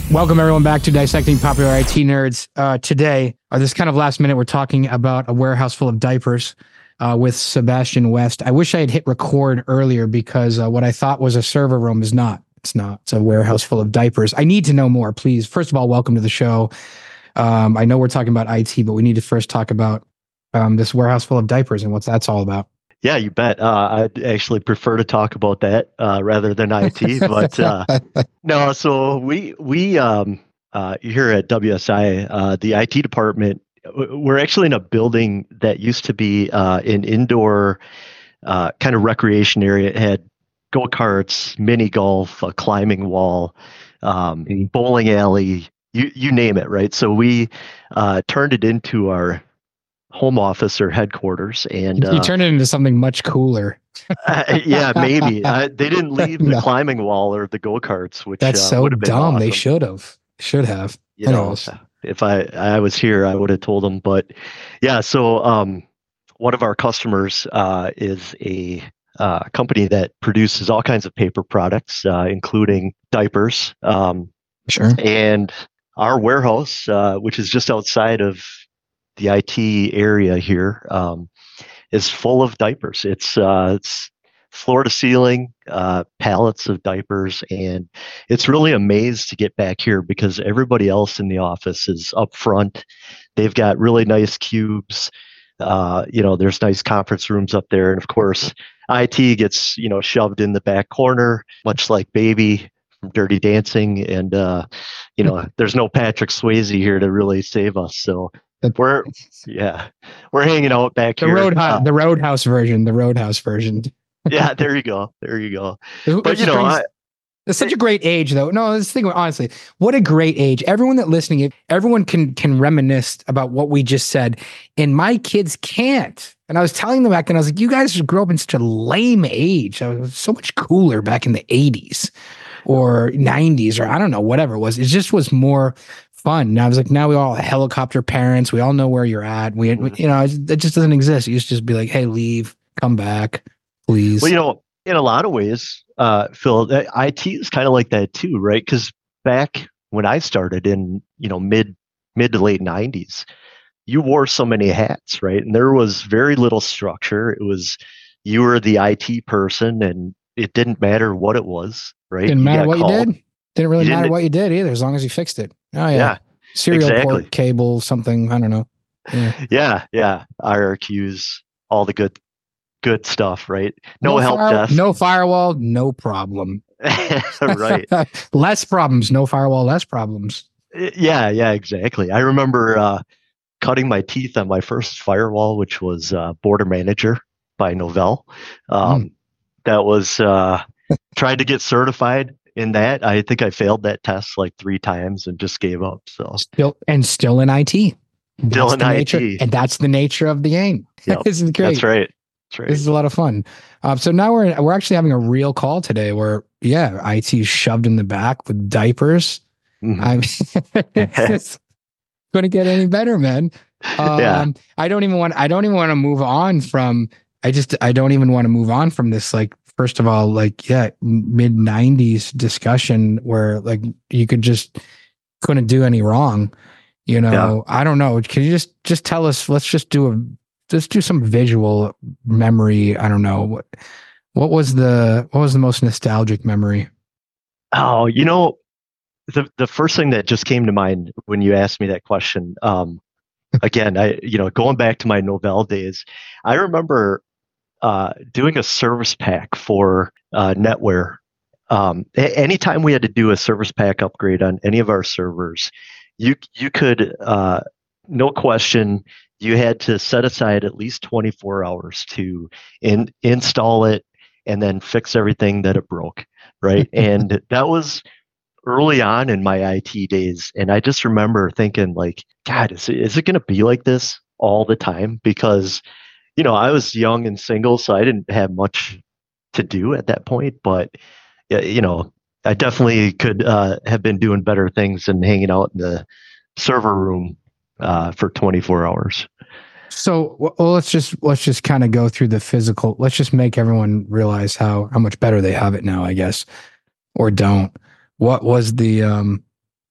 Welcome everyone back to Dissecting Popular IT Nerds. Today, this kind of last minute, we're talking about a warehouse full of diapers with Sebastian West. I wish I had hit record earlier because what I thought was a server room is not. It's not. It's a warehouse full of diapers. I need to know more, please. First of all, welcome to the show. I know we're talking about IT, but we need to first talk about this warehouse full of diapers and what that's all about. Yeah, you bet. I'd actually prefer to talk about that rather than IT. But no, so we here at WSI, the IT department, we're actually in a building that used to be an indoor kind of recreation area. It had go-karts, mini golf, a climbing wall, bowling alley, you name it, right? So we turned it into our home office or headquarters, and you turned it into something much cooler. Yeah, maybe they didn't leave the climbing wall or the go-karts, which that's so dumb. Awesome. They should have. You know, if I was here, I would have told them. But yeah, so one of our customers is a company that produces all kinds of paper products, including diapers. Sure. And our warehouse, which is just outside of the IT area here, is full of diapers. It's floor to ceiling, pallets of diapers, and it's really a maze to get back here because everybody else in the office is up front. They've got really nice cubes. There's nice conference rooms up there, and of course, IT gets shoved in the back corner, much like Baby from Dirty Dancing, and there's no Patrick Swayze here to really save us. So we're hanging out back here. The Roadhouse version. Yeah, there you go. But it's such a great age, though. No, let's think honestly. What a great age! Everyone everyone can reminisce about what we just said, and my kids can't. And I was telling them back then, I was like, "You guys grew up in such a lame age. I was so much cooler back in the '80s or '90s, or I don't know, whatever it was. It just was more fun." And I was like, now we all helicopter parents. We all know where you're at. It just doesn't exist. You used to just be like, hey, leave, come back, please. Well, in a lot of ways, Phil, IT is kind of like that too, right? Because back when I started in, mid to late 90s, you wore so many hats, right? And there was very little structure. It was, you were the IT person and it didn't matter what it was, right? Didn't matter what you did. Didn't really matter what you did either, as long as you fixed it. Oh yeah. Serial port, cable, something. I don't know. Yeah. IRQs, all the good stuff, right? No help desk. No firewall, no problem. Right. Less problems. No firewall, less problems. Yeah, exactly. I remember cutting my teeth on my first firewall, which was Border Manager by Novell. That was tried to get certified in that. I think I failed that test like 3 times and just gave up. So still in IT. Still in IT. And that's the nature of the game. Yep. This is great. That's right. This is a lot of fun. So now we're actually having a real call today where IT is shoved in the back with diapers. Mm-hmm. It's going to get any better, man. I don't even want to move on from. I don't even want to move on from this. Like, first of all, mid 90s discussion where like you couldn't do any wrong. I don't know. Can you just tell us? Let's just do some visual memory. I don't know what was the most nostalgic memory. Oh, the first thing that just came to mind when you asked me that question. Again, going back to my Novell days, I remember doing a service pack for NetWare. Anytime we had to do a service pack upgrade on any of our servers, you could, no question, you had to set aside at least 24 hours to install it and then fix everything that it broke, right? And that was early on in my IT days. And I just remember thinking like, God, is it going to be like this all the time? Because, I was young and single, so I didn't have much to do at that point. But, I definitely could have been doing better things than hanging out in the server room for 24 hours. So let's just kind of go through the physical. Let's just make everyone realize how much better they have it now, I guess, or don't. What was the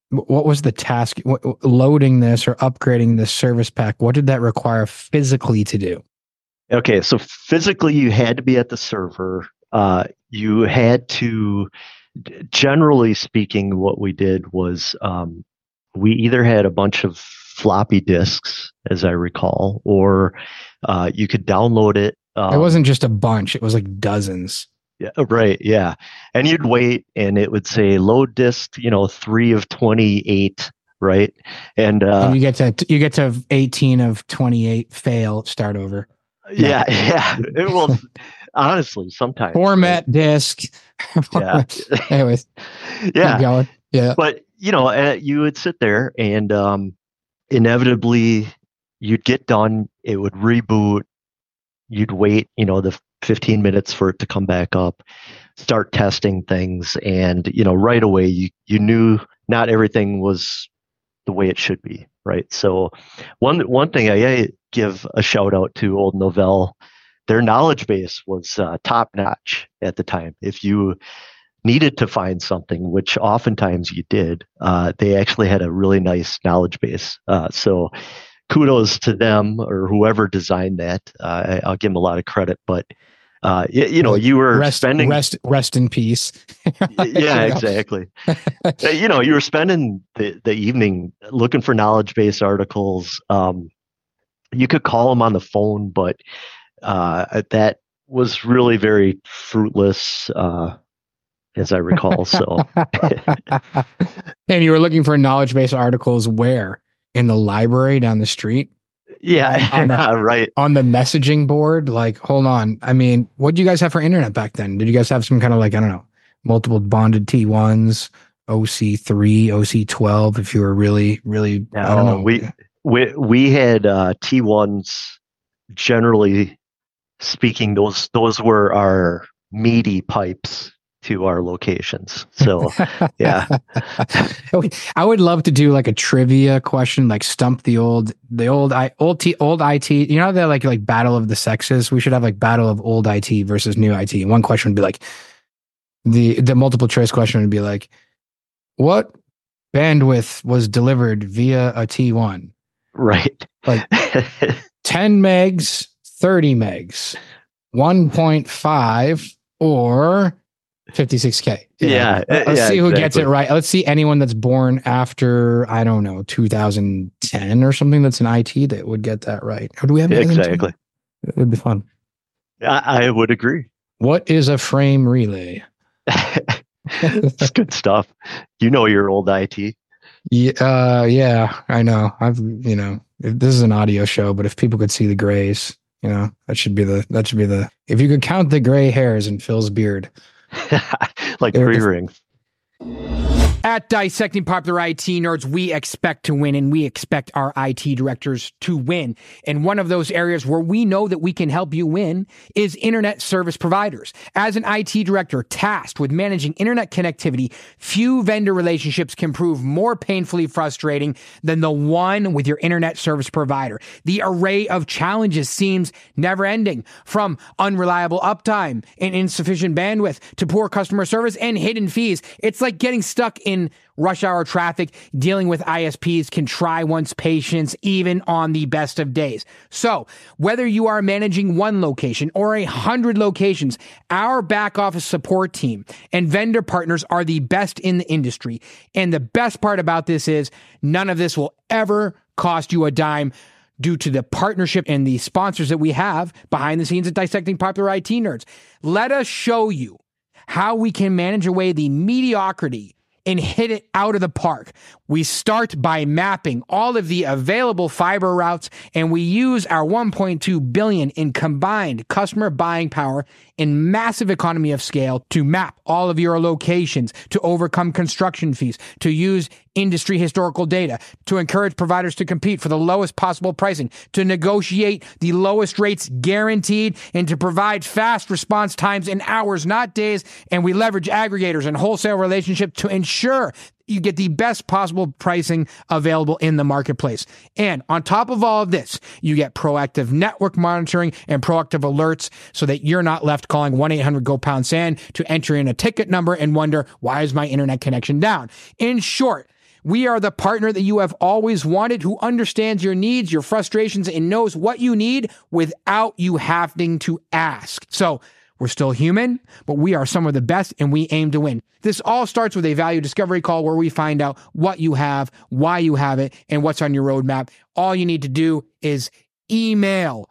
What was the task? Loading this or upgrading this service pack? What did that require physically to do? Okay, so physically you had to be at the server. You had to, generally speaking, what we did was we either had a bunch of floppy disks, as I recall, or you could download it. It wasn't just a bunch; it was like dozens. Yeah, right. Yeah. And you'd wait and it would say load disk, 3 of 28, right? And you get to 18 of 28, fail, start over. Yeah. It will honestly sometimes format disk. Yeah. Anyways. Yeah. Keep going. Yeah. But you would sit there and inevitably you'd get done, it would reboot, you'd wait, the 15 minutes for it to come back up, start testing things, and right away you knew not everything was the way it should be, right? So one thing I give a shout out to Old Novell, their knowledge base was top notch at the time. If you needed to find something, which oftentimes you did, they actually had a really nice knowledge base. So kudos to them or whoever designed that. I'll give them a lot of credit, but you were spending rest in peace. Yeah, exactly. You were spending the evening looking for knowledge base articles. You could call them on the phone, but that was really very fruitless, as I recall. So, and you were looking for knowledge base articles where? In the library down the street? Yeah, right. On the messaging board? Like, hold on. I mean, what did you guys have for internet back then? Did you guys have some kind of like, I don't know, multiple bonded T1s, OC3, OC12, if you were really, really, no, I don't know. We had T1s, generally speaking, those were our meaty pipes to our locations. So yeah. I would love to do like a trivia question, like stump the old IT. You know, they're like battle of the sexes. We should have like battle of old IT versus new IT. And one question would be like the multiple choice question would be like, what bandwidth was delivered via a T1? Right. Like 10 megs, 30 megs, 1.5 or 56K. Yeah. Let's see who gets it right. Let's see anyone that's born after, I don't know, 2010 or something that's in IT that would get that right. Or do we have exactly? It would be fun. I would agree. What is a frame relay? It's good stuff. You know your old IT. Yeah, I know. This is an audio show, but if people could see the grays, that should be the if you could count the gray hairs in Phil's beard. Like 3 rings. At Dissecting Popular IT Nerds, we expect to win, and we expect our IT directors to win. And one of those areas where we know that we can help you win is internet service providers. As an IT director tasked with managing internet connectivity, few vendor relationships can prove more painfully frustrating than the one with your internet service provider. The array of challenges seems never-ending, from unreliable uptime and insufficient bandwidth to poor customer service and hidden fees. It's like getting stuck in rush hour traffic. Dealing with ISPs can try one's patience even on the best of days. So whether you are managing one location or 100 locations, our back office support team and vendor partners are the best in the industry. And the best part about this is none of this will ever cost you a dime due to the partnership and the sponsors that we have behind the scenes at Dissecting Popular IT Nerds. Let us show you how we can manage away the mediocrity and hit it out of the park. We start by mapping all of the available fiber routes, and we use our $1.2 billion in combined customer buying power and massive economy of scale to map all of your locations, to overcome construction fees, to use industry historical data, to encourage providers to compete for the lowest possible pricing, to negotiate the lowest rates guaranteed, and to provide fast response times in hours, not days. And we leverage aggregators and wholesale relationships to ensure you get the best possible pricing available in the marketplace. And on top of all of this, you get proactive network monitoring and proactive alerts so that you're not left calling 1-800-GO-POUND-SAND to enter in a ticket number and wonder, why is my internet connection down? In short, We are the partner that you have always wanted, who understands your needs, your frustrations, and knows what you need without you having to ask. So we're still human, but we are some of the best, and we aim to win. This all starts with a value discovery call where we find out what you have, why you have it, and what's on your roadmap. All you need to do is email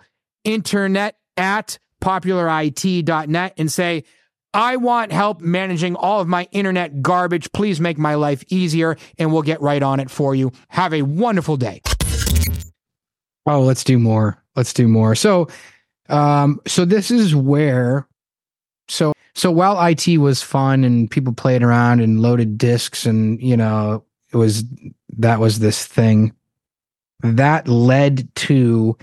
internet@popularit.net and say, I want help managing all of my internet garbage. Please make my life easier, and we'll get right on it for you. Have a wonderful day. Oh, let's do more. So this is where, so while IT was fun and people played around and loaded discs and, that was this thing that led to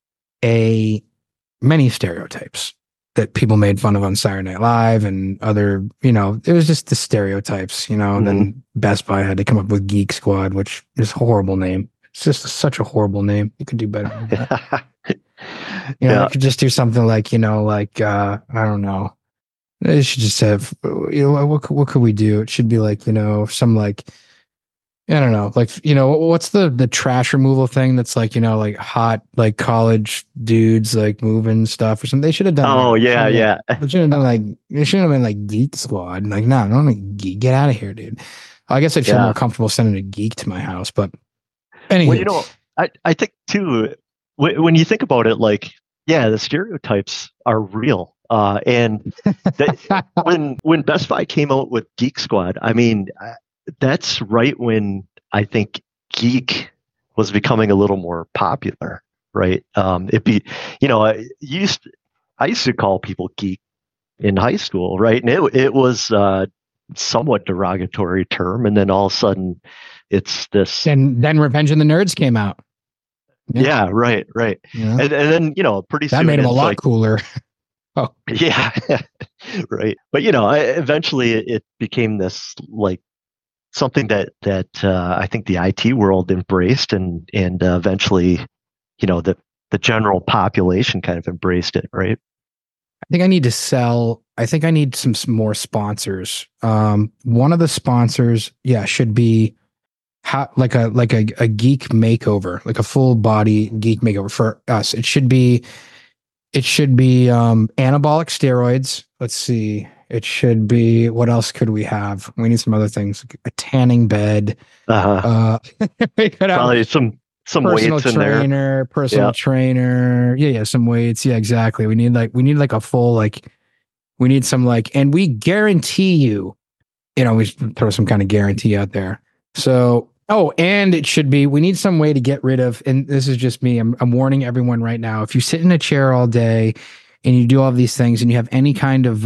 many stereotypes that people made fun of on Saturday Night Live and other, it was just the stereotypes, Then Best Buy had to come up with Geek Squad, which is a horrible name. It's just such a horrible name. You could do better than that. You could just do something like, I don't know. It should just have, what could we do? It should be like, some like, I don't know, like, what's the trash removal thing that's like, like hot, like college dudes, like moving stuff or something. They should have done. Oh, yeah. They should have done it should have been like Geek Squad. Like, no, don't like geek. Get out of here, dude. I guess I'd feel more comfortable sending a geek to my house, but anyway. Well, I think too, when you think about it, like, the stereotypes are real. And when Best Buy came out with Geek Squad, I mean, that's right when I think geek was becoming a little more popular, right? I used to call people geek in high school, right? And it was somewhat derogatory term, and then all of a sudden, it's this. And then Revenge of the Nerds came out. Yeah, right. Yeah. And then pretty soon that made him a lot cooler. Oh, yeah, right. But eventually it became this like something that I think the IT world embraced, and eventually, the general population kind of embraced it, right? I think I need some more sponsors. One of the sponsors, should be like a geek makeover, like a full body geek makeover for us. It should be anabolic steroids. Let's see. It should be, what else could we have? We need some other things. A tanning bed. We could probably some weights in there. Personal trainer. Yeah, some weights. Yeah, exactly. We need like a full, we need some and we guarantee you, we throw some kind of guarantee out there. So, and it should be, we need some way to get rid of, and this is just me, I'm warning everyone right now, if you sit in a chair all day and you do all of these things and you have any kind of,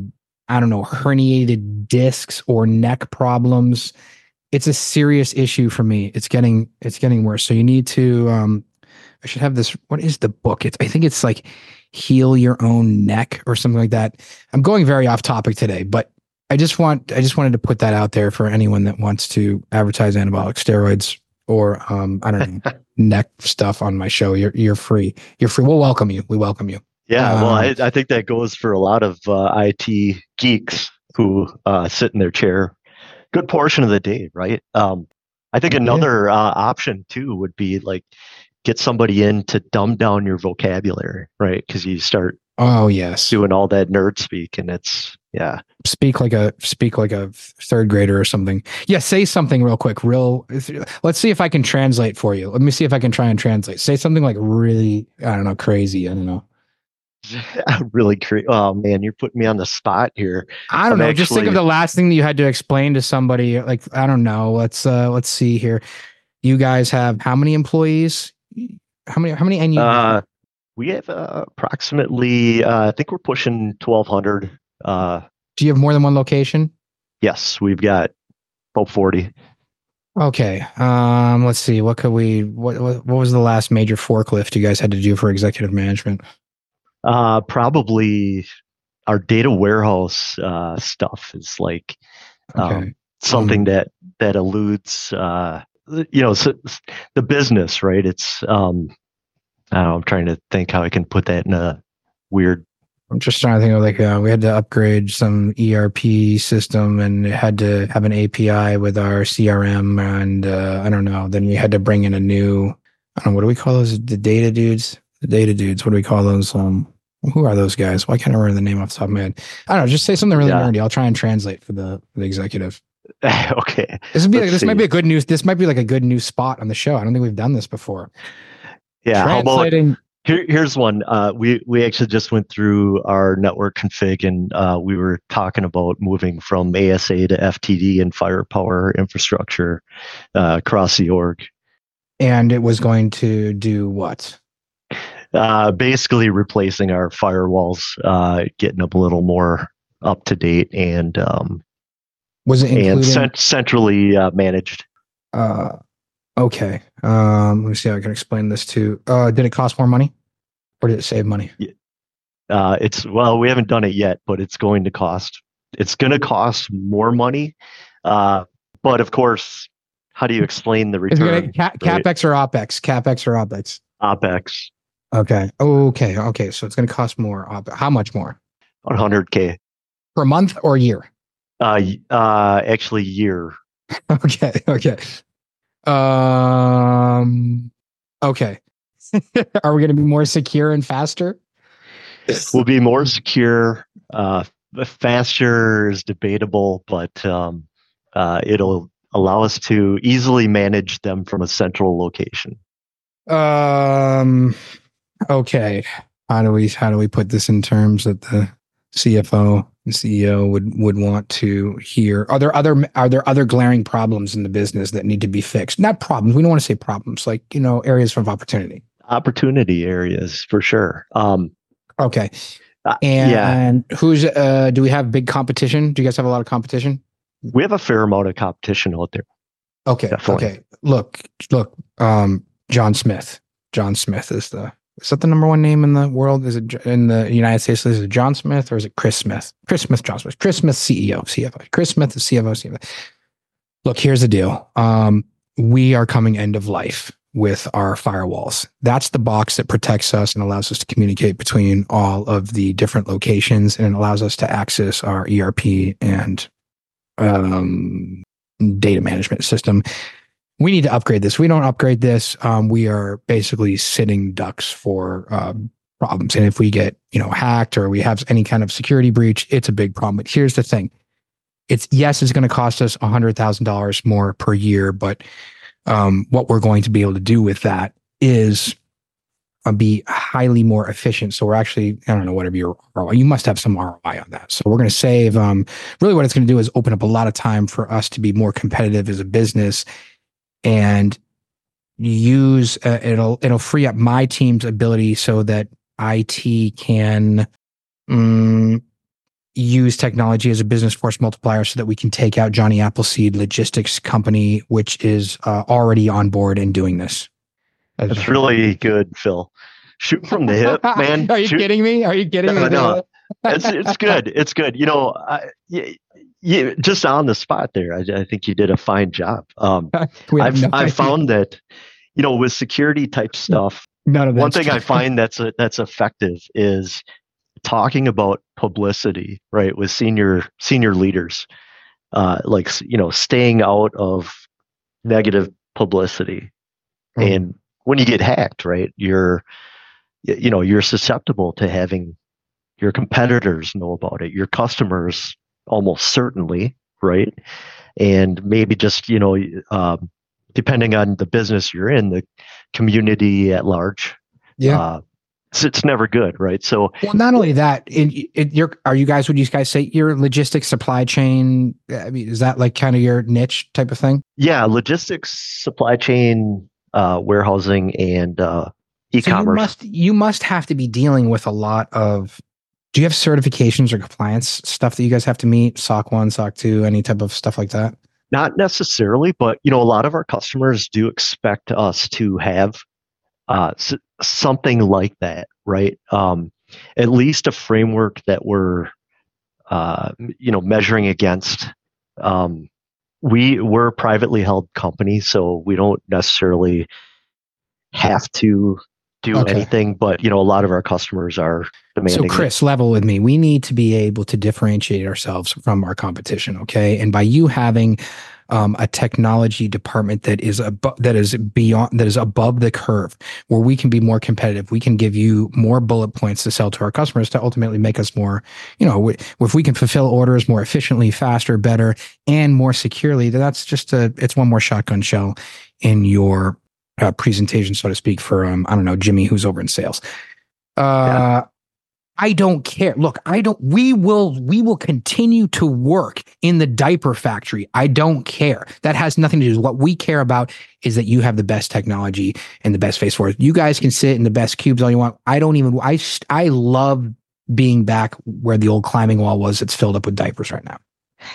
herniated discs or neck problems, it's a serious issue for me. It's getting worse. So you need to, I should have this, what is the book? I think it's like Heal Your Own Neck or something like that. I'm going very off topic today, but I just wanted to put that out there for anyone that wants to advertise anabolic steroids or neck stuff on my show. You're free. We'll welcome you. We welcome you. Yeah, well, I think that goes for a lot of IT geeks who sit in their chair good portion of the day, right? I think another option too would be like get somebody in to dumb down your vocabulary, right? Because you start doing all that nerd speak, and it's speak like a third grader or something. Yeah, say something real quick. Let's see if I can translate for you. Let me see if I can try and translate. Say something like really, I don't know, crazy. I don't know. Really crazy. Oh man, you're putting me on the spot here. I don't know. Just think of the last thing that you had to explain to somebody. Like, I don't know. Let's see here. You guys have how many employees? How many? And we have approximately. I think we're pushing 1,200. Do you have more than one location? Yes, we've got about 40. Okay. Let's see. What was the last major forklift you guys had to do for executive management? Probably our data warehouse stuff is like something that eludes the business, right? It's I don't know, I'm trying to think how I can put that in a weird I'm just trying to think of like we had to upgrade some ERP system and it had to have an API with our CRM and I don't know. Then we had to bring in a new, I don't know, what do we call those? The data dudes. The data dudes. What do we call those? Who are those guys? Why can't I remember the name off the top of my head? I don't know. Just say something really nerdy. I'll try and translate for the executive. Okay. This might be a good news. This might be like a good new spot on the show. I don't think we've done this before. Yeah. Translating. How about here's one. We actually just went through our network config and we were talking about moving from ASA to FTD and firepower infrastructure across the org. And it was going to do what? Basically replacing our firewalls, getting them a little more up to date and was it including and centrally managed? Okay. Let me see how I can explain this to. Did it cost more money, or did it save money? We haven't done it yet, but it's going to cost. It's going to cost more money, but of course, how do you explain the return? CapEx or OpEx? CapEx or OpEx? OpEx. Okay. Okay. So it's going to cost more. How much more? $100K per month or year? Actually, year. Okay. Okay. Are we going to be more secure and faster? We'll be more secure. Faster is debatable, but it'll allow us to easily manage them from a central location. Okay. How do we put this in terms that the CFO and CEO would want to hear? Are there other glaring problems in the business that need to be fixed? Not problems. We don't want to say problems, like, areas of opportunity. Opportunity areas for sure. Okay. And who's do we have big competition? Do you guys have a lot of competition? We have a fair amount of competition out there. Okay. Definitely. Okay. Look, John Smith. John Smith is that the number one name in the world? Is it in the United States? Is it John Smith or is it Chris Smith? Chris Smith, John Smith. Chris Smith, CEO, CFO. Chris Smith, the CFO, CFO. Look, here's the deal. We are coming end of life with our firewalls. That's the box that protects us and allows us to communicate between all of the different locations, and it allows us to access our ERP and data management system. We need to upgrade this. We don't upgrade this. We are basically sitting ducks for problems. And if we get, hacked or we have any kind of security breach, it's a big problem. But here's the thing. It's going to cost us $100,000 more per year. But what we're going to be able to do with that is be highly more efficient. So we're actually, I don't know, whatever your ROI, you must have some ROI on that. So we're going to save, really what it's going to do is open up a lot of time for us to be more competitive as a business and use, it'll free up my team's ability so that IT can use technology as a business force multiplier so that we can take out Johnny Appleseed Logistics Company, which is already on board and doing this. That's really good, Phil. Shoot from the hip, man. Are you kidding me? Are you kidding me? No. It's good. It's good. You just on the spot there. I think you did a fine job. I've found that, with security type stuff, one thing I find that's effective is talking about publicity, right, with senior leaders, staying out of negative publicity. And when you get hacked, right, you're susceptible to having your competitors know about it, your customers almost certainly, right? And maybe just, depending on the business you're in, the community at large. Yeah. It's never good, right? So, well, not only that, would you guys say your logistics supply chain? I mean, is that like kind of your niche type of thing? Yeah, logistics, supply chain, warehousing, and e-commerce. So you must have to be dealing with a lot of. Do you have certifications or compliance stuff that you guys have to meet? SOC 1, SOC 2, any type of stuff like that? Not necessarily, but a lot of our customers do expect us to have something like that, right? At least a framework that we're, measuring against. We're a privately held company, so we don't necessarily have to do anything, but a lot of our customers are demanding. So Chris, level with me. We need to be able to differentiate ourselves from our competition. Okay. And by you having a technology department that is above the curve, where we can be more competitive, we can give you more bullet points to sell to our customers to ultimately make us more, if we can fulfill orders more efficiently, faster, better, and more securely, that's just it's one more shotgun shell in your presentation, so to speak, for I don't know, Jimmy, who's over in sales. I don't care. Look, we will continue to work in the diaper factory. I don't care. That has nothing to do with what we care about is that you have the best technology and the best face for it. You guys can sit in the best cubes all you want. I love being back where the old climbing wall was. It's filled up with diapers right now.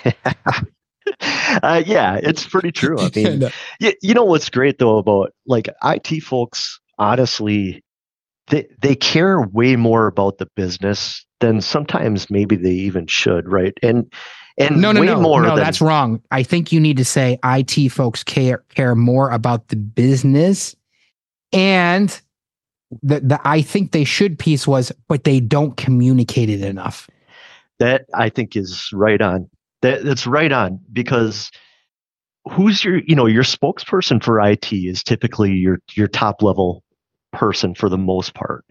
Yeah, it's pretty true. I mean, you know what's great though about like IT folks, honestly, they care way more about the business than sometimes maybe they even should, right? And no, that's wrong. I think you need to say IT folks care more about the business, and the I think they should piece was, but they don't communicate it enough. That I think is right on. That's right on, because who's your spokesperson for IT is typically your top level person for the most part.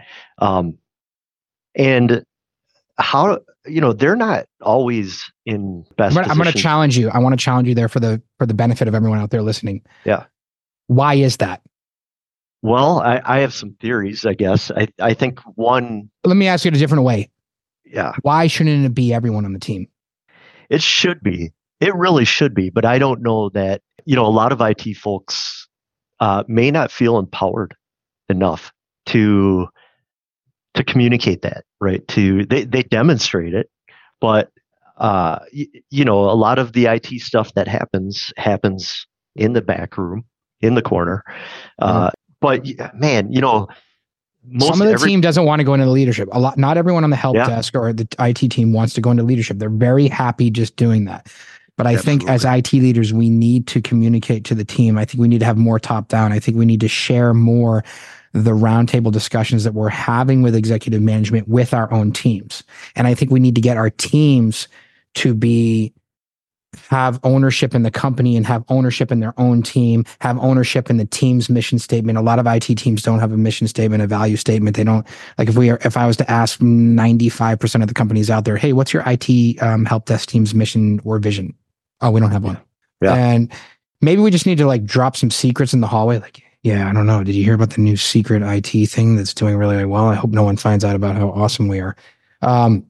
And how, they're not always in best position. I'm going to challenge you. I want to challenge you there for the benefit of everyone out there listening. Yeah. Why is that? Well, I have some theories, I guess. I think one. Let me ask you it a different way. Yeah. Why shouldn't it be everyone on the team? It should be. It really should be. But I don't know that, a lot of IT folks may not feel empowered enough to communicate that, right? They demonstrate it, but a lot of the IT stuff that happens in the back room, in the corner. But man, some of the team doesn't want to go into the leadership. Not everyone on the help desk or the IT team wants to go into leadership. They're very happy just doing that. But I think as IT leaders, we need to communicate to the team. I think we need to have more top down. I think we need to share more the roundtable discussions that we're having with executive management with our own teams. And I think we need to get our teams to have ownership in the company and have ownership in their own team, have ownership in the team's mission statement. A lot of IT teams don't have a mission statement, a value statement. They don't, like if I was to ask 95% of the companies out there, hey, what's your IT help desk team's mission or vision? Oh, we don't have one. Yeah. And maybe we just need to like drop some secrets in the hallway. Like, yeah, I don't know. Did you hear about the new secret IT thing that's doing really, really well? I hope no one finds out about how awesome we are. I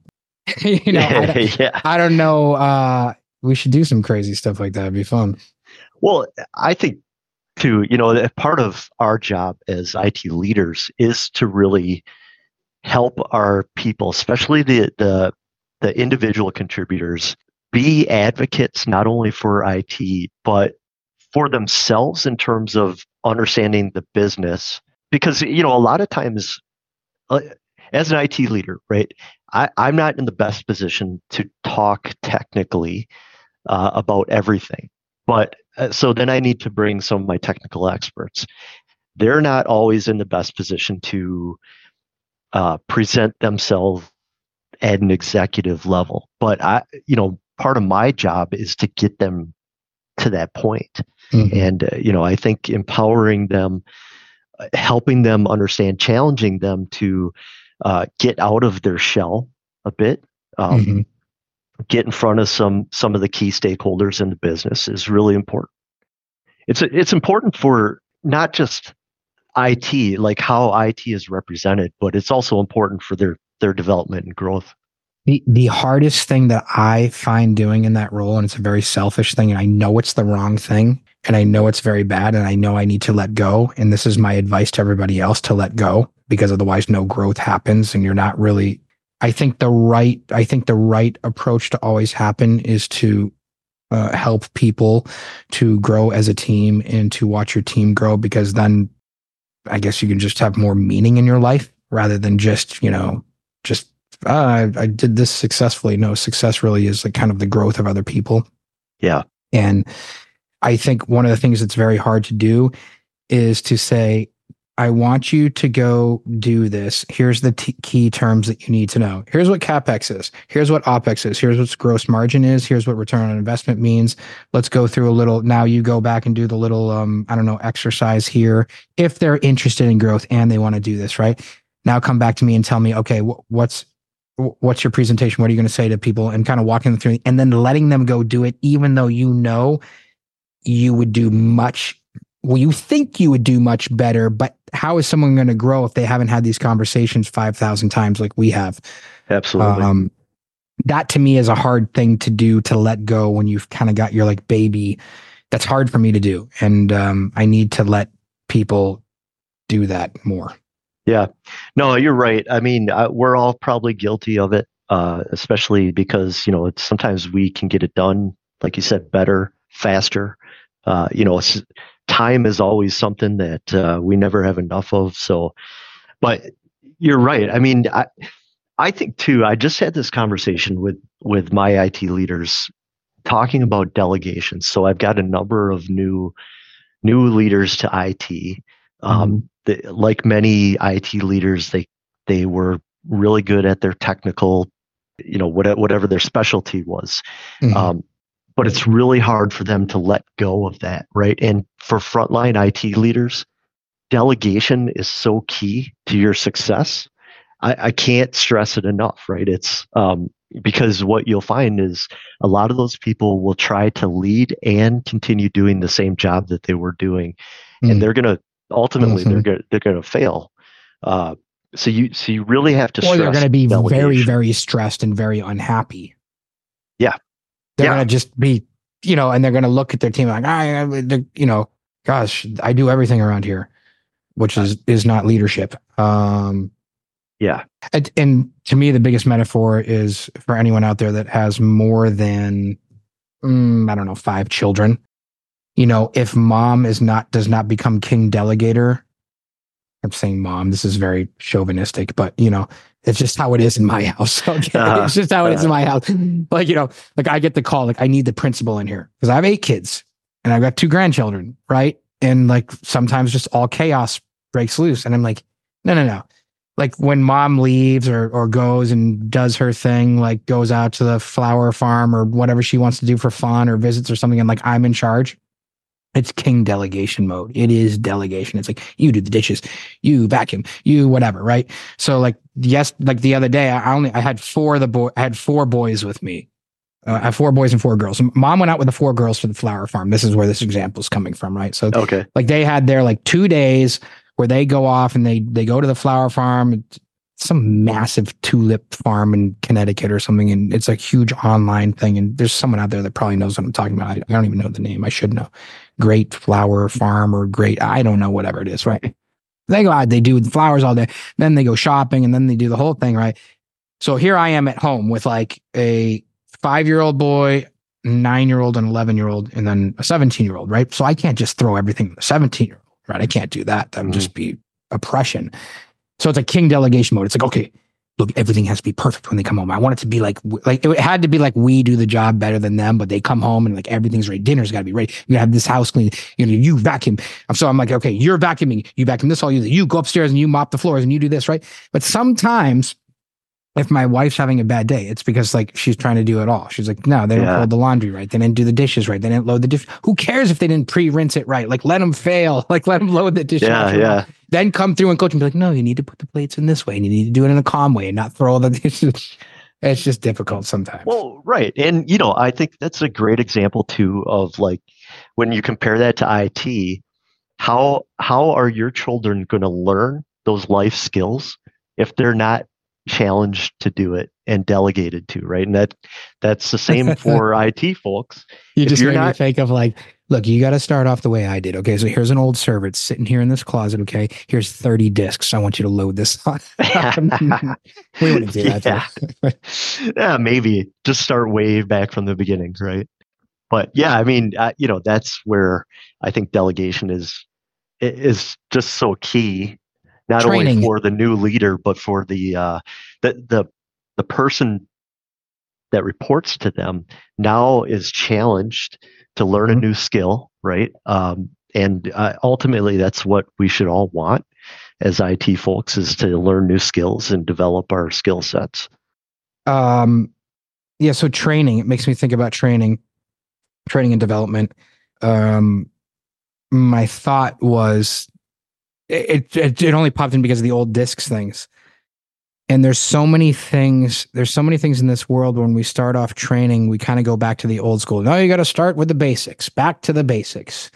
don't know. We should do some crazy stuff like that. It'd be fun. Well, I think too, part of our job as IT leaders is to really help our people, especially the individual contributors, be advocates not only for IT, but for themselves in terms of understanding the business. Because, a lot of times as an IT leader, right, I'm not in the best position to talk technically about everything. But so then I need to bring some of my technical experts. They're not always in the best position to present themselves at an executive level. But part of my job is to get them to that point. Mm-hmm. And, I think empowering them, helping them understand, challenging them to get out of their shell a bit, get in front of some of the key stakeholders in the business is really important. It's important for not just IT, like how IT is represented, but it's also important for their development and growth. The hardest thing that I find doing in that role, and it's a very selfish thing, and I know it's the wrong thing, and I know it's very bad, and I know I need to let go. And this is my advice to everybody else, to let go, because otherwise no growth happens, and you're not really. I think the right approach to always happen is to help people to grow as a team and to watch your team grow, because then I guess you can just have more meaning in your life rather than just I did this successfully. No, success really is like kind of the growth of other people. Yeah. And I think one of the things that's very hard to do is to say, I want you to go do this. Here's the key terms that you need to know. Here's what CapEx is. Here's what OpEx is. Here's what gross margin is. Here's what return on investment means. Let's go through a little. Now you go back and do the little, I don't know, exercise here. If they're interested in growth and they want to do this, right? Now come back to me and tell me, okay, what's your presentation? What are you going to say to people? And kind of walking them through and then letting them go do it, even though you know you would do much. Well, you think you would do much better, but how is someone going to grow if they haven't had these conversations 5,000 times like we have? Absolutely. That to me is a hard thing to do, to let go when you've kind of got your like baby. That's hard for me to do. And I need to let people do that more. Yeah, no, you're right. I mean, we're all probably guilty of it, especially because, sometimes we can get it done, like you said, better, faster. Time is always something that we never have enough of. So, but you're right. I mean, I think too, I just had this conversation with my IT leaders talking about delegation. So I've got a number of new leaders to IT. Like many IT leaders, they were really good at their technical, whatever their specialty was. But it's really hard for them to let go of that, right? And for frontline IT leaders, delegation is so key to your success. I can't stress it enough, right? It's because what you'll find is a lot of those people will try to lead and continue doing the same job that they were doing, and they're gonna ultimately they're gonna fail. So you really have to. Or they're going to be very, very stressed and very unhappy. Yeah. They're going to just be, and they're going to look at their team like, gosh, I do everything around here, which is not leadership. Yeah. And to me, the biggest metaphor is for anyone out there that has more than, 5 children. If mom does not become king delegator, I'm saying mom, this is very chauvinistic, but it's just how it is in my house. Okay. It's just how it is in my house. Like, like I get the call, like I need the principal in here because I have 8 kids and I've got 2 grandchildren. Right. And like, sometimes just all chaos breaks loose. And I'm like, no. Like when mom leaves or goes and does her thing, like goes out to the flower farm or whatever she wants to do for fun or visits or something. And like, I'm in charge. It's king delegation mode. It is delegation. It's like, you do the dishes, you vacuum, you whatever, right? So like, yes, like the other day, I had 4 boys with me. I have 4 boys and 4 girls. Mom went out with the 4 girls to the flower farm. This is where this example is coming from, right? So okay, like they had their like 2 days where they go off and they go to the flower farm. Some massive tulip farm in Connecticut or something. And it's a huge online thing. And there's someone out there that probably knows what I'm talking about. I don't even know the name. I should know. Great Flower Farm or I don't know, whatever it is, right? They go out, they do the flowers all day. Then they go shopping and then they do the whole thing, right? So here I am at home with like a 5-year-old boy, 9-year-old, and 11-year-old, and then a 17-year-old, right? So I can't just throw everything to the 17-year-old, right? I can't do that. That would just be oppression. So it's a king delegation mode. It's like, okay, look, everything has to be perfect when they come home. I want it to be like it had to be like we do the job better than them, but they come home and like everything's ready. Dinner's got to be ready. You have this house clean. You vacuum. So I'm like, okay, you're vacuuming. You vacuum this all. You go upstairs and you mop the floors and you do this, right? But sometimes if my wife's having a bad day, it's because like she's trying to do it all. She's like, no, they didn't fold the laundry right. They didn't do the dishes right. They didn't load the dish. Who cares if they didn't pre-rinse it right? Like let them fail. Like let them load the dishes. Yeah. Then come through and coach and be like, no, you need to put the plates in this way. And you need to do it in a calm way and not throw all the dishes. It's just difficult sometimes. Well, right. And, I think that's a great example too of like, when you compare that to IT, how are your children going to learn those life skills if they're not challenged to do it and delegated to, right? And that's the same for IT folks. You just made me think of like, look, you got to start off the way I did. Okay, so here's an old server. It's sitting here in this closet. Okay, here's 30 disks. I want you to load this on. We wouldn't do that. Yeah, maybe just start way back from the beginning, right? But yeah, I mean, that's where I think delegation is just so key. Not Training. Only for the new leader, but for the person that reports to them now is challenged to learn a new skill, right? And ultimately, that's what we should all want. as IT folks is to learn new skills and develop our skill sets. Yeah. So training, it makes me think about training and development. My thought was it only popped in because of the old discs things. And there's so many things in this world when we start off training, we kind of go back to the old school. No, you got to start with the basics, back to the basics.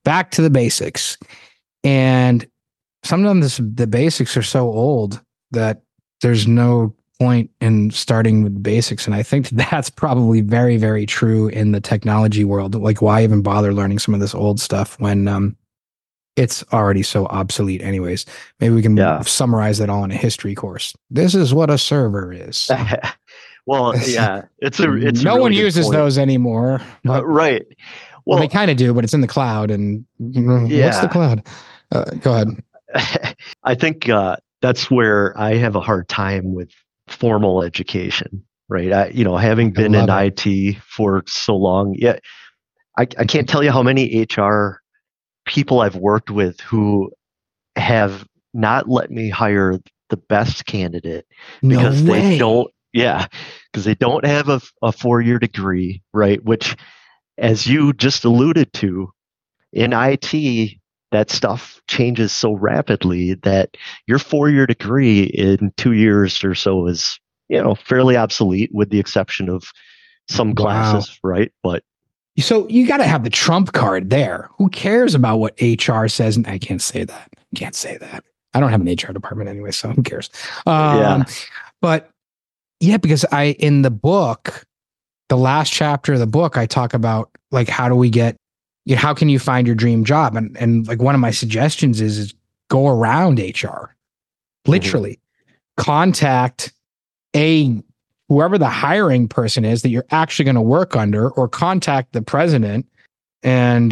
And sometimes the basics are so old that there's no point in starting with the basics. And I think that's probably very, very true in the technology world. Like, why even bother learning some of this old stuff when it's already so obsolete anyways? Maybe we can summarize that all in a history course. This is what a server is. Well, yeah, it's no really one uses those anymore. Right. Well, they kind of do, but it's in the cloud. And what's the cloud? Go ahead. I think that's where I have a hard time with formal education, right? Having been in IT for so long, I can't tell you how many HR people I've worked with who have not let me hire the best candidate because they don't have a 4-year degree, right? Which, as you just alluded to, in IT, that stuff changes so rapidly that your 4-year degree in 2 years or so is, fairly obsolete, with the exception of some classes, right? But so you got to have the trump card there. Who cares about what HR says? And I can't say that. I don't have an HR department anyway, so who cares? But yeah, because in the book, the last chapter of the book, I talk about like, how can you find your dream job? And like, one of my suggestions is go around HR, literally contact whoever the hiring person is that you're actually going to work under, or contact the president and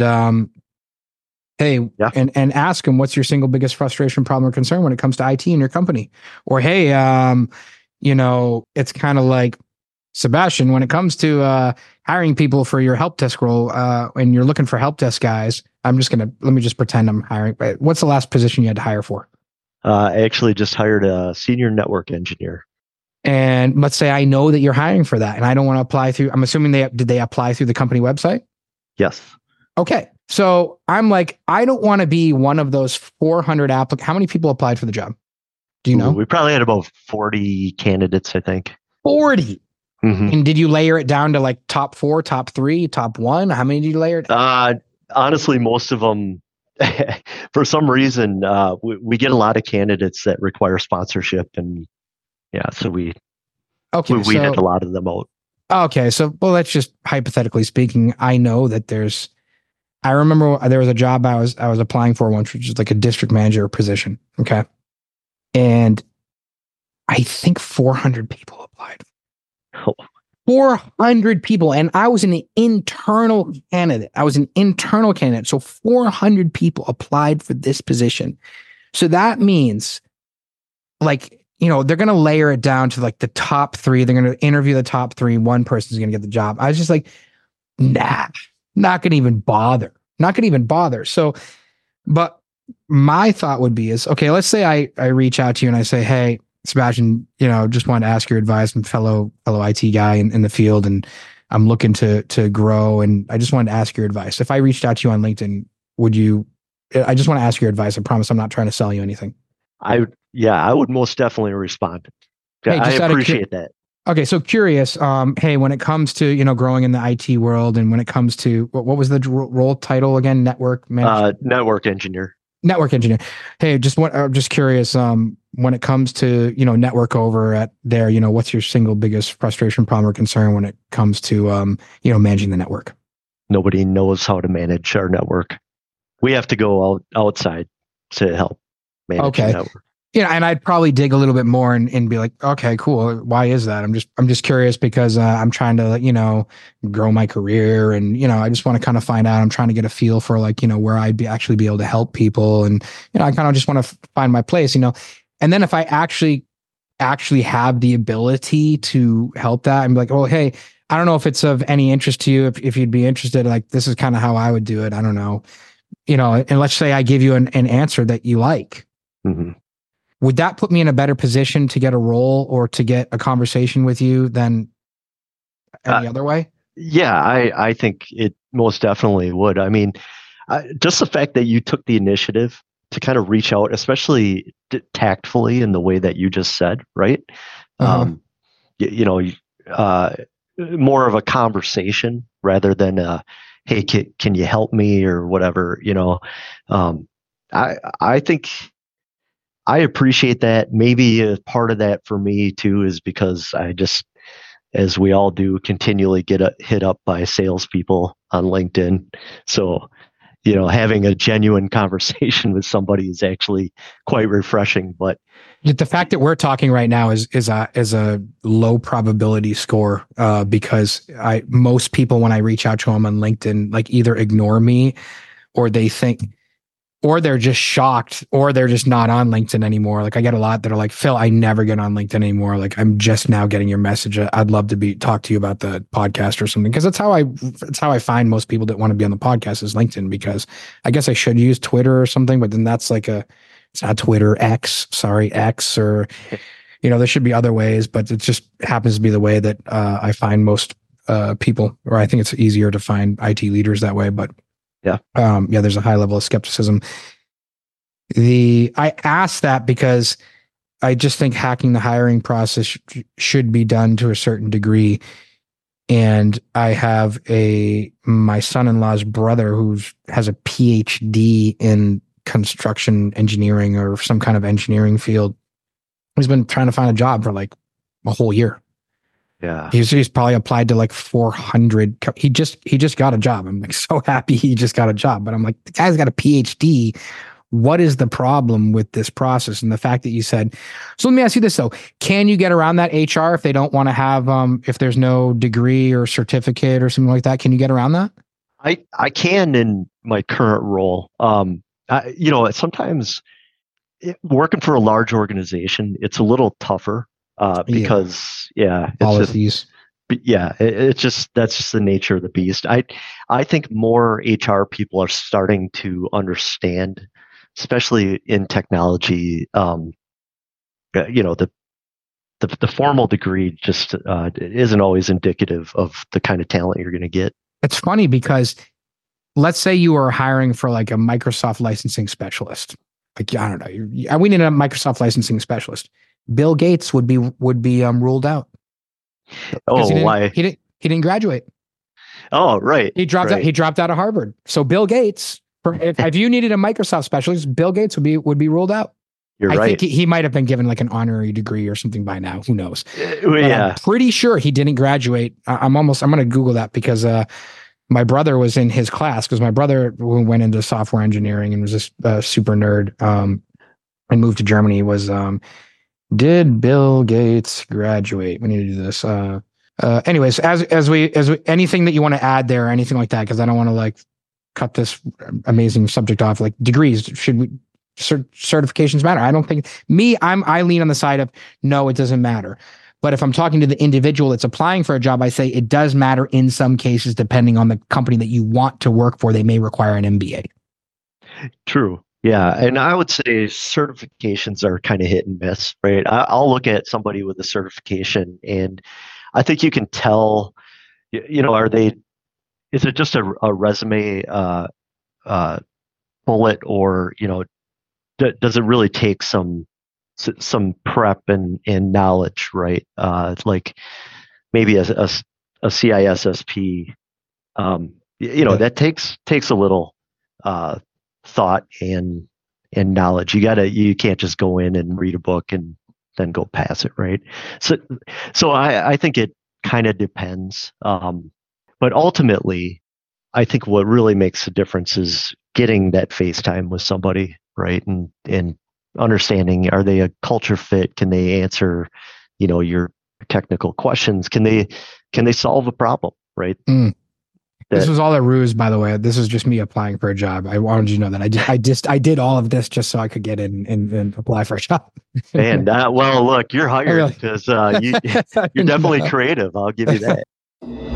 and ask him, what's your single biggest frustration, problem, or concern when it comes to IT in your company? Or, hey, it's kind of like, Sebastian, when it comes to hiring people for your help desk role, and you're looking for help desk guys, let me just pretend I'm hiring. But what's the last position you had to hire for? I actually just hired a senior network engineer. And let's say I know that you're hiring for that, and I don't want to apply through. I'm assuming did they apply through the company website? Yes. Okay. So I'm like, I don't want to be one of those 400 applicants. How many people applied for the job? Do you know? We probably had about 40 candidates, I think. 40. Mm-hmm. And did you layer it down to like top 4, top 3, top 1? How many did you layer it? Honestly, most of them, for some reason, we get a lot of candidates that require sponsorship, and so we weeded a lot of them out. Okay, so let's just hypothetically speaking, I know that I remember there was a job I was applying for once, which is like a district manager position. Okay, and I think 400 people applied. 400 people, and I was an internal candidate. So 400 people applied for this position. So that means, like, they're going to layer it down to like the top 3. They're going to interview the top 3. One person's going to get the job. I was just like, nah, not going to even bother. So, but my thought would be okay, let's say I reach out to you and I say, hey, Sebastian, just wanted to ask your advice. I'm a fellow IT guy in the field, and I'm looking to grow. And I just wanted to ask your advice. If I reached out to you on LinkedIn, I just want to ask your advice. I promise I'm not trying to sell you anything. I would most definitely respond. Hey, I appreciate that. Okay. So curious, hey, when it comes to, growing in the IT world, and when it comes to, what was the role title again? Network manager? Network engineer. Hey, just curious, when it comes to, network over at there, what's your single biggest frustration, problem, or concern when it comes to, managing the network? Nobody knows how to manage our network. We have to go outside to help manage the network. And I'd probably dig a little bit more and be like, okay, cool. Why is that? I'm just curious because I'm trying to, grow my career, and, I just want to kind of find out. I'm trying to get a feel for like, where I'd actually be able to help people. And, I kind of just want to find my place, and then if I actually have the ability to help that, I'm like, oh, hey, I don't know if it's of any interest to you. If you'd be interested, like, this is kind of how I would do it. I don't know, and let's say I give you an answer that you like. Mm-hmm. would that put me in a better position to get a role or to get a conversation with you than any other way? Yeah, I think it most definitely would. I mean, just the fact that you took the initiative to kind of reach out, especially tactfully in the way that you just said, right? You know, more of a conversation rather than hey, can you help me or whatever, you know. I think I appreciate that. Maybe a part of that for me too is because I just, as we all do, continually get hit up by salespeople on LinkedIn. So, you know, having a genuine conversation with somebody is actually quite refreshing. But the fact that we're talking right now is a low probability score because most people, when I reach out to them on LinkedIn, like either ignore me or they think, or they're just shocked, or they're just not on LinkedIn anymore. Like I get a lot that are like, Phil, I never get on LinkedIn anymore. Like I'm just now getting your message. I'd love to talk to you about the podcast or something. Cause that's how I find most people that want to be on the podcast is LinkedIn, because I guess I should use Twitter or something, but then that's like it's not Twitter, X, or, you know, there should be other ways, but it just happens to be the way that I find most people, or I think it's easier to find IT leaders that way. But yeah, there's a high level of skepticism. I asked that because I just think hacking the hiring process should be done to a certain degree. And I have my son-in-law's brother who has a PhD in construction engineering or some kind of engineering field. He's been trying to find a job for like a whole year. Yeah. He's probably applied to like 400. He just got a job. I'm like so happy he just got a job, but I'm like, the guy's got a PhD. What is the problem with this process? And the fact that you said, so let me ask you this though, can you get around that HR if they don't want to have, if there's no degree or certificate or something like that, can you get around that? I can in my current role. You know, sometimes working for a large organization, it's a little tougher. Because policies. It's just that's just the nature of the beast. I think more HR people are starting to understand, especially in technology. You know, the formal degree just isn't always indicative of the kind of talent you're going to get. It's funny because let's say you are hiring for like a Microsoft licensing specialist. Like I don't know, we need a Microsoft licensing specialist. Bill Gates would be ruled out. Oh, why? He didn't graduate. Oh, right. He dropped out. He dropped out of Harvard. So Bill Gates, if you needed a Microsoft specialist, Bill Gates would be ruled out. You're I right. think he might have been given like an honorary degree or something by now. Who knows? Yeah. I'm pretty sure he didn't graduate. I'm going to Google that because my brother was in his class, because my brother went into software engineering and was just a super nerd and moved to Germany. Was did Bill Gates graduate? We need to do this. Anyways, as we anything that you want to add there, or anything like that, because I don't want to like cut this amazing subject off. Like degrees, should we certifications matter? I don't think I lean on the side of no, it doesn't matter. But if I'm talking to the individual that's applying for a job, I say it does matter in some cases, depending on the company that you want to work for. They may require an MBA. True. Yeah. And I would say certifications are kind of hit and miss, right? I'll look at somebody with a certification and I think you can tell, you know, is it just a resume bullet, or, you know, does it really take some prep and knowledge, right? Like maybe a CISSP, you know, that takes a little thought and knowledge. You can't just go in and read a book and then go pass it, right? So I think it kind of depends. But ultimately, I think what really makes a difference is getting that face time with somebody, right? And understanding, are they a culture fit? Can they answer, you know, your technical questions? Can they solve a problem, right? This was all a ruse, by the way. This is just me applying for a job. I wanted you to know that I did all of this just so I could get in and apply for a job. And well, look, you're hired because you're definitely creative. I'll give you that.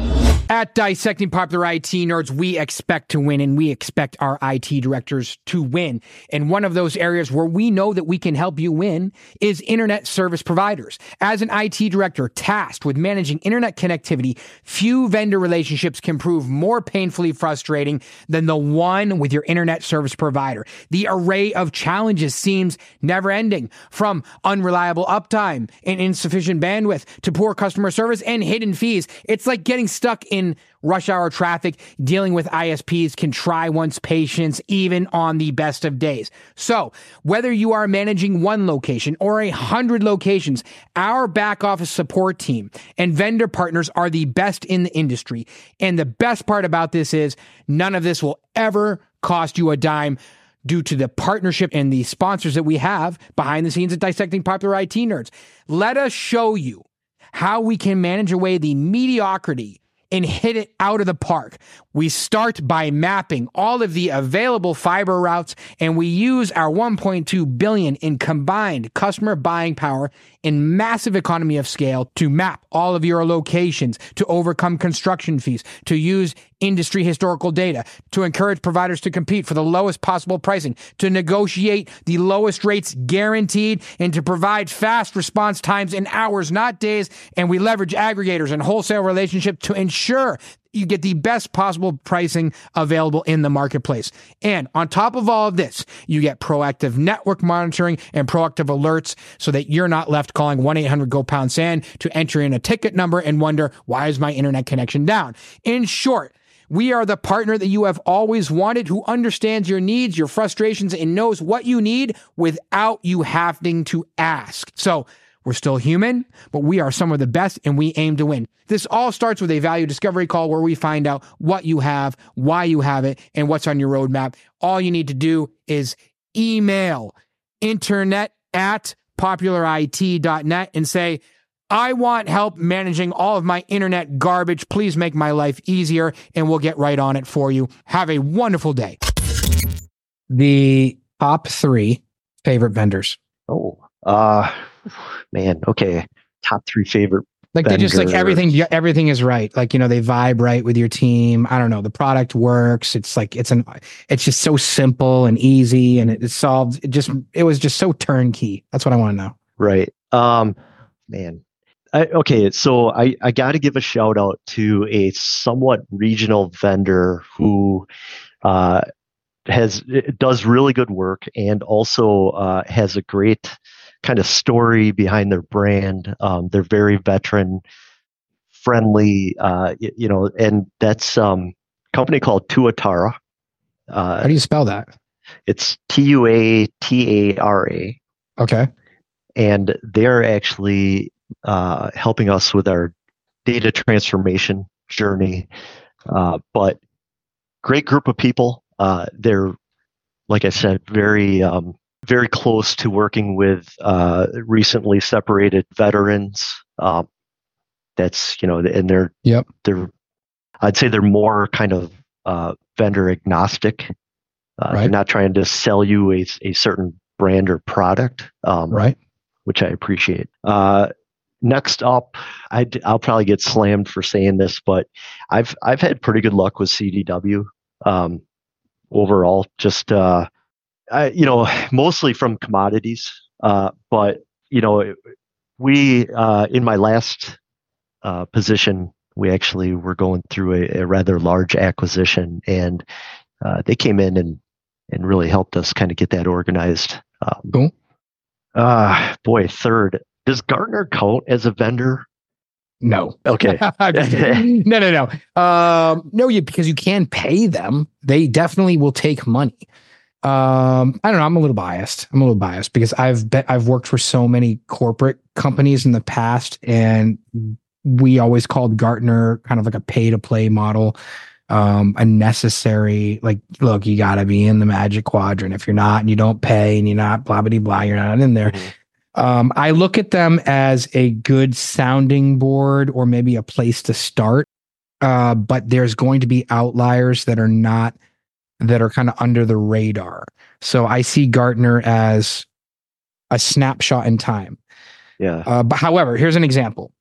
At Dissecting Popular IT Nerds, we expect to win, and we expect our IT directors to win. And one of those areas where we know that we can help you win is internet service providers. As an IT director tasked with managing internet connectivity, few vendor relationships can prove more painfully frustrating than the one with your internet service provider. The array of challenges seems never-ending, from unreliable uptime and insufficient bandwidth to poor customer service and hidden fees. It's like getting stuck in rush hour traffic. Dealing with ISPs can try one's patience even on the best of days. So whether you are managing one location or 100 locations, our back office support team and vendor partners are the best in the industry. And the best part about this is none of this will ever cost you a dime, due to the partnership and the sponsors that we have behind the scenes at Dissecting Popular IT Nerds. Let us show you how we can manage away the mediocrity and hit it out of the park. We start by mapping all of the available fiber routes, and we use our $1.2 billion in combined customer buying power and massive economy of scale to map all of your locations, to overcome construction fees, to use industry historical data, to encourage providers to compete for the lowest possible pricing, to negotiate the lowest rates guaranteed, and to provide fast response times in hours, not days. And we leverage aggregators and wholesale relationships to ensure you get the best possible pricing available in the marketplace. And on top of all of this, you get proactive network monitoring and proactive alerts so that you're not left calling 1-800-GO-POUND-SAND to enter in a ticket number and wonder, why is my internet connection down? In short, we are the partner that you have always wanted, who understands your needs, your frustrations, and knows what you need without you having to ask. So we're still human, but we are some of the best, and we aim to win. This all starts with a value discovery call where we find out what you have, why you have it, and what's on your roadmap. All you need to do is email internet@popularit.net and say, I want help managing all of my internet garbage. Please make my life easier, and we'll get right on it for you. Have a wonderful day. The top 3 favorite vendors. Oh, man. Okay. Top 3 favorite. Like they just like everything is right. Like, you know, they vibe right with your team. I don't know. The product works. It's like, it's just so simple and easy, and it was just so turnkey. That's what I want to know. Right. Man. Okay. So I got to give a shout out to a somewhat regional vendor who, does really good work, and also, has a great kind of story behind their brand. They're very veteran friendly, and that's a company called Tuatara. How do you spell that? It's Tuatara. Okay. And they're actually helping us with our data transformation journey. But great group of people. They're, like I said, very close to working with recently separated veterans. That's, and they're I'd say they're more kind of vendor agnostic. Right. They're not trying to sell you a certain brand or product, right? Which I appreciate. Next up, I'll probably get slammed for saying this, but I've had pretty good luck with CDW. Overall, just mostly from commodities, but we in my last position, we actually were going through a rather large acquisition, and they came in and really helped us kind of get that organized. Cool. Third, does Gartner count as a vendor? No. Okay. No. No, because you can pay them. They definitely will take money. I don't know. I'm a little biased because I've worked for so many corporate companies in the past, and we always called Gartner kind of like a pay to play model. A necessary, like, look, you got to be in the magic quadrant. If you're not, and you don't pay, and you're not blah, blah, blah, you're not in there. Mm-hmm. I look at them as a good sounding board, or maybe a place to start. But there's going to be outliers that are kind of under the radar. So I see Gartner as a snapshot in time. Yeah. But however, here's an example.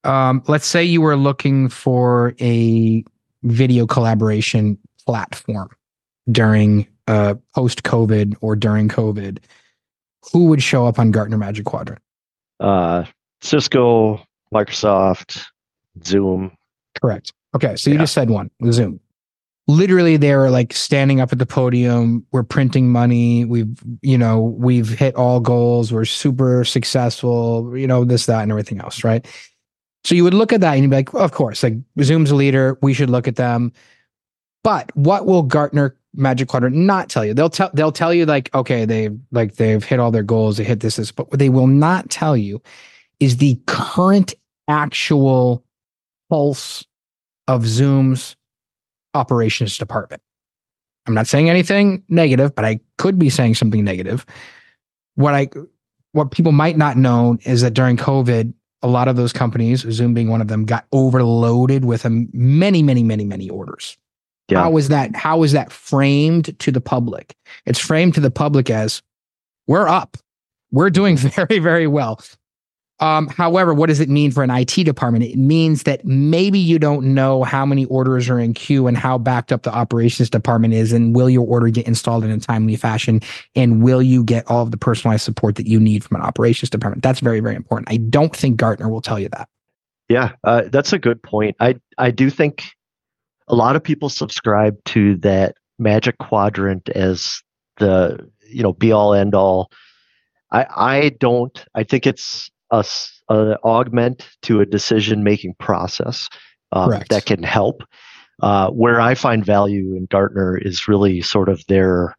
Let's say you were looking for a video collaboration platform during post-COVID or during COVID. Who would show up on Gartner Magic Quadrant? Cisco, Microsoft, Zoom. Correct. Okay, so you just said one, Zoom. Literally, they were like standing up at the podium. We're printing money. We've hit all goals. We're super successful. This, that, and everything else, right? So you would look at that and you'd be like, well, of course, like Zoom's a leader. We should look at them. But what will Gartner Magic Quadrant not tell you? They'll tell you like, okay, they've hit all their goals. They hit this. But what they will not tell you is the current actual pulse of Zoom's operations department. I'm not saying anything negative, but I could be saying something negative. What people might not know is that during COVID, a lot of those companies, Zoom being one of them, got overloaded with many, many, many, many orders. Yeah. How is that framed to the public? It's framed to the public as we're up. We're doing very, very well. However, what does it mean for an IT department? It means that maybe you don't know how many orders are in queue and how backed up the operations department is, and will your order get installed in a timely fashion, and will you get all of the personalized support that you need from an operations department? That's very, very important. I don't think Gartner will tell you that. Yeah, that's a good point. I do think a lot of people subscribe to that Magic Quadrant as the be all end all. I don't. I think it's an augment to a decision-making process that can help. Where I find value in Gartner is really sort of their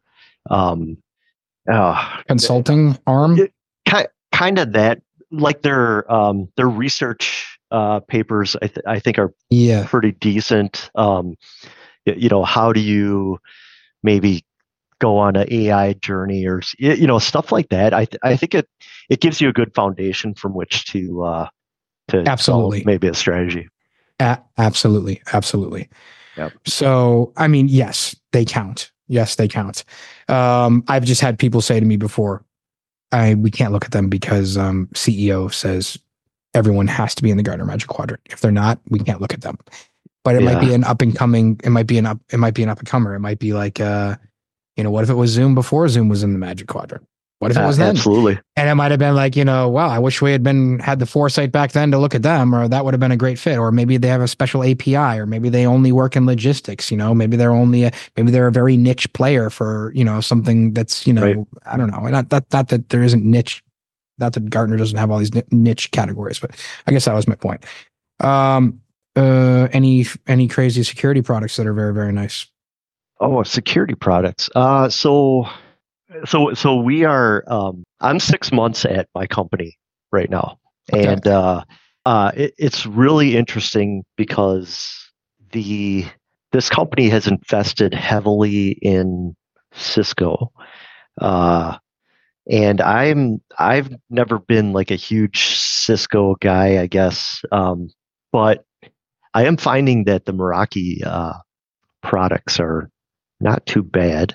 consulting arm. Kind of that, like their research papers. I think are pretty decent. How do you maybe go on an AI journey or stuff like that? I think it gives you a good foundation from which to absolutely maybe a strategy. Absolutely. Yep. So I mean, yes, they count. I've just had people say to me before, we can't look at them because CEO says everyone has to be in the Gartner Magic Quadrant. If they're not, we can't look at them. But it might be an up and coming. It might be an up and comer. It might be like what if it was Zoom before Zoom was in the Magic Quadrant? What if it was then? Absolutely. And it might have been like, wow, I wish we had had the foresight back then to look at them, or that would have been a great fit. Or maybe they have a special API, or maybe they only work in logistics, maybe they're a very niche player for, something that's, right. I don't know. Not that there isn't niche, not that Gartner doesn't have all these niche categories, but I guess that was my point. Any crazy security products that are very, very nice? Oh, security products. So we are, I'm 6 months at my company right now. Okay. And it's really interesting because this company has invested heavily in Cisco. And I've never been like a huge Cisco guy, I guess. But I am finding that the Meraki products are not too bad.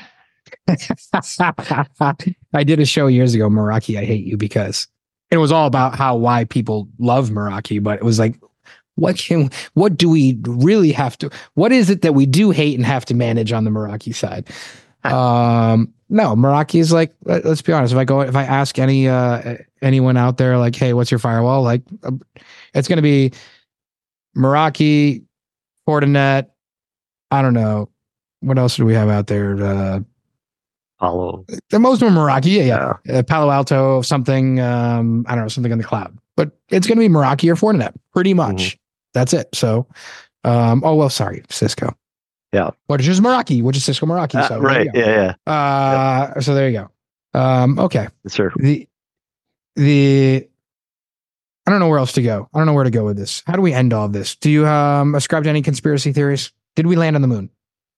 I did a show years ago, Meraki, I Hate You, because it was all about why people love Meraki, but it was like, what do we really have to, what is it that we do hate and have to manage on the Meraki side? No, Meraki is like, let's be honest. If I ask anyone out there, like, hey, what's your firewall? Like, it's going to be Meraki, Fortinet. I don't know. What else do we have out there? Palo. Most of them are Meraki. Yeah. Palo Alto, something, I don't know, something in the cloud. But it's going to be Meraki or Fortinet, pretty much. Mm-hmm. That's it. So, sorry, Cisco. Yeah. Which is Meraki, which is Cisco Meraki. So right. Yeah. So there you go. Okay. Yes, sir. I don't know where else to go. I don't know where to go with this. How do we end all of this? Do you ascribe to any conspiracy theories? Did we land on the moon?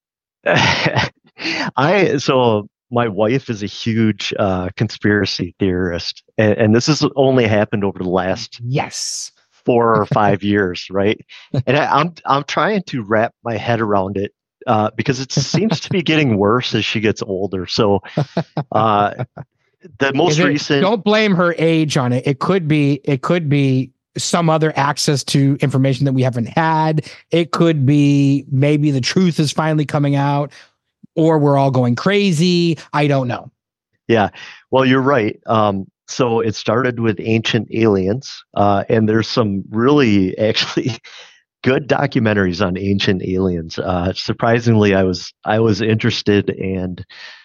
So my wife is a huge conspiracy theorist, and this has only happened over the last 4 or 5 years, right? And I'm trying to wrap my head around it because it seems to be getting worse as she gets older. So the most recent. Don't blame her age on it. It could be some other access to information that we haven't had. It could be maybe the truth is finally coming out, or we're all going crazy. I don't know. Yeah, well, you're right. So it started with Ancient Aliens, and there's some really actually good documentaries on Ancient Aliens. Surprisingly, I was interested, and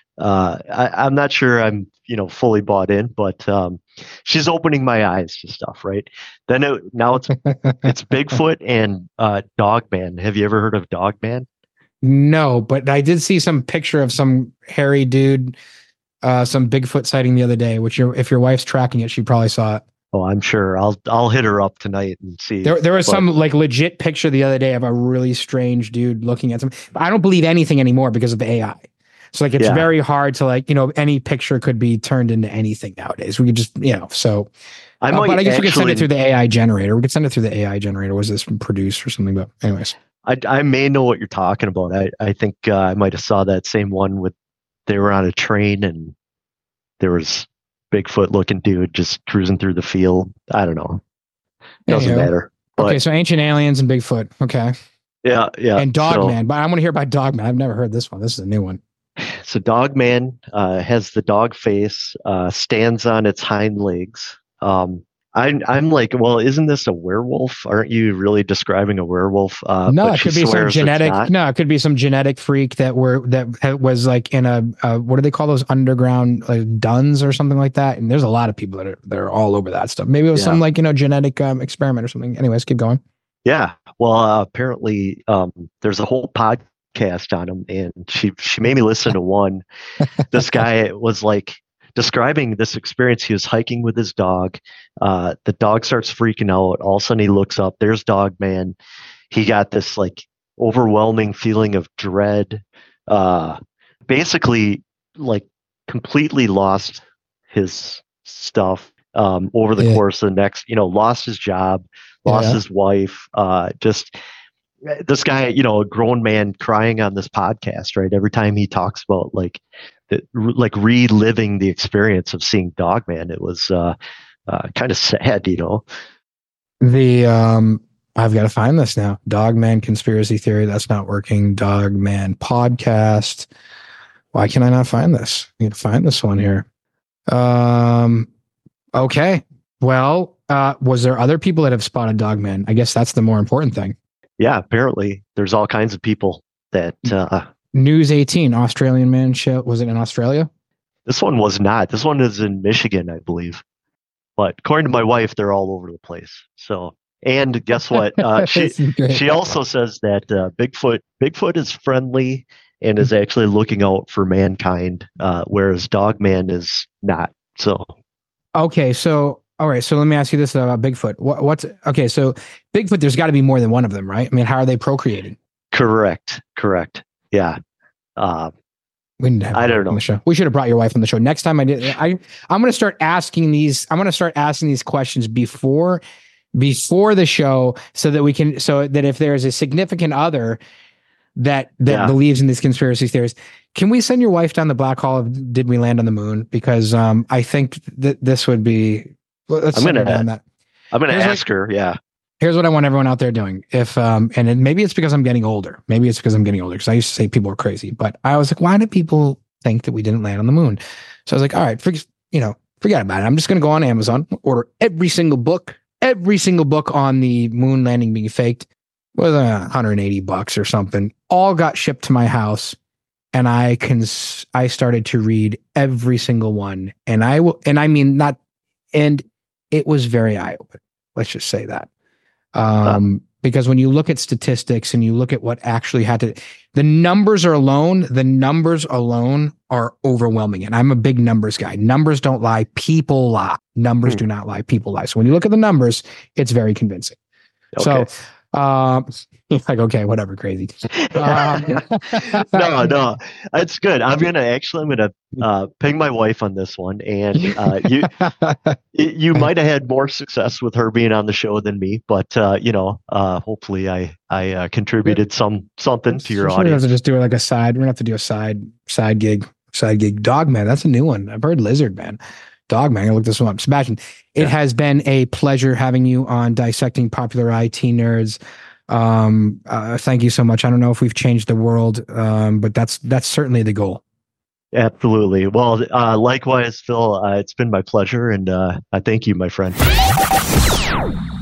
I'm not sure I'm fully bought in, but she's opening my eyes to stuff. Right then, now it's Bigfoot and Dogman. Have you ever heard of Dogman? No, but I did see some picture of some hairy dude, some Bigfoot sighting the other day, which if your wife's tracking it, she probably saw it. Oh, I'm sure. I'll hit her up tonight and see. There was some like legit picture the other day of a really strange dude looking at some. But I don't believe anything anymore because of the AI. So like it's very hard to like, any picture could be turned into anything nowadays. We could just, so but I guess we could send it through the AI generator. We could send it through the AI generator. Was this produced or something? But anyways, I may know what you're talking about. I think I might have saw that same one they were on a train and there was Bigfoot looking dude just cruising through the field. I don't know. Doesn't matter. But, okay, so Ancient Aliens and Bigfoot. Okay. Yeah. And Dogman. But I want to hear about Dogman. I've never heard this one. This is a new one. So Dogman has the dog face, stands on its hind legs. I'm like, well, isn't this a werewolf? Aren't you really describing a werewolf? No, it could be some genetic. No, it could be some genetic freak that was like in a what do they call those underground like duns or something like that? And there's a lot of people that are all over that stuff. Maybe it was some like genetic experiment or something. Anyways, keep going. Yeah. Well, apparently, there's a whole podcast on him, and she made me listen to one. This guy was like describing this experience. He was hiking with his dog. The dog starts freaking out. All of a sudden he looks up. There's Dogman. He got this like overwhelming feeling of dread. Basically like completely lost his stuff over the course of the next, lost his job, lost his wife. Just this guy, a grown man crying on this podcast, right? Every time he talks about like reliving the experience of seeing Dogman, it was kind of sad, The I've got to find this now. Dogman conspiracy theory. That's not working. Dogman podcast. Why can I not find this? I need to find this one here. Okay. Well, was there other people that have spotted Dogman? I guess that's the more important thing. Yeah, apparently there's all kinds of people that News 18, Australian man show. Was it in Australia? This one was not. This one is in Michigan, I believe. But according to my wife, they're all over the place. So, and guess what? She also says that Bigfoot is friendly and is actually looking out for mankind, whereas Dogman is not. So, okay, so all right, so let me ask you this about Bigfoot. Okay? So Bigfoot, there's got to be more than one of them, right? I mean, how are they procreating? Correct. Yeah. We didn't have I don't know. On the show. We should have brought your wife on the show next time. I'm going to start asking these. I'm going to start asking these questions before the show, so that if there is a significant other that believes in these conspiracy theories, can we send your wife down the black hole of did we land on the moon? Because I think that this would be. Let's send her down that. I'm going to ask her. Yeah. Here's what I want everyone out there doing. If maybe it's because I'm getting older. Maybe it's because I'm getting older. Because I used to say people are crazy, but I was like, why do people think that we didn't land on the moon? So I was like, all right, forget about it. I'm just going to go on Amazon, order every single book on the moon landing being faked, was $180 or something. All got shipped to my house, and I started to read every single one, and it was very eye-opening. Let's just say that. Because when you look at statistics and you look at what actually the numbers alone are overwhelming. And I'm a big numbers guy. Numbers don't lie. People lie. Numbers do not lie. People lie. So when you look at the numbers, it's very convincing. Okay. So, like, okay, whatever, crazy. No, it's good. I'm gonna ping my wife on this one, and you might have had more success with her being on the show than me, but hopefully I contributed something to your audience. We have to just do it like a side. We're gonna have to do a side gig. Dogman, that's a new one. I've heard Lizard Man. Dog man, I look this one up. Sebastian, it has been a pleasure having you on Dissecting Popular IT Nerds. Thank you so much. I don't know if we've changed the world, but that's certainly the goal. Absolutely. Well, likewise, Phil, it's been my pleasure, and I thank you, my friend.